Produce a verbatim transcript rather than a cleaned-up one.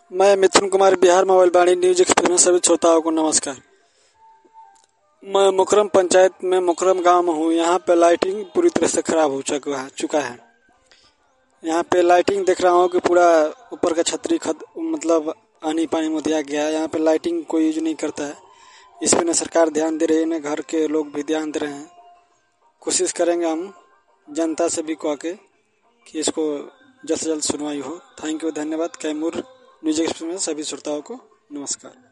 मैं Mithun Kumar, Bihar mobile Vani news express में सभी श्रोताओं को नमस्कार। मैं मुकरम पंचायत में मुकरम गांव में हूँ। यहाँ पे लाइटिंग पूरी तरह से खराब हो चुका है चुका है यहाँ पे लाइटिंग देख रहा हूँ कि पूरा ऊपर का छतरी खत मतलब आनी पानी में दिया गया है। यहाँ पे लाइटिंग कोई यूज नहीं करता है। इस पे न सरकार ध्यान दे रही है, न घर के लोग भी ध्यान दे रहे हैं। कोशिश करेंगे हम जनता से भी कह के कि इसको जल्द से जल्द सुनवाई हो। थैंक यू, धन्यवाद। कैमूर न्यूज एक्सप्रेस में सभी श्रोताओं को नमस्कार।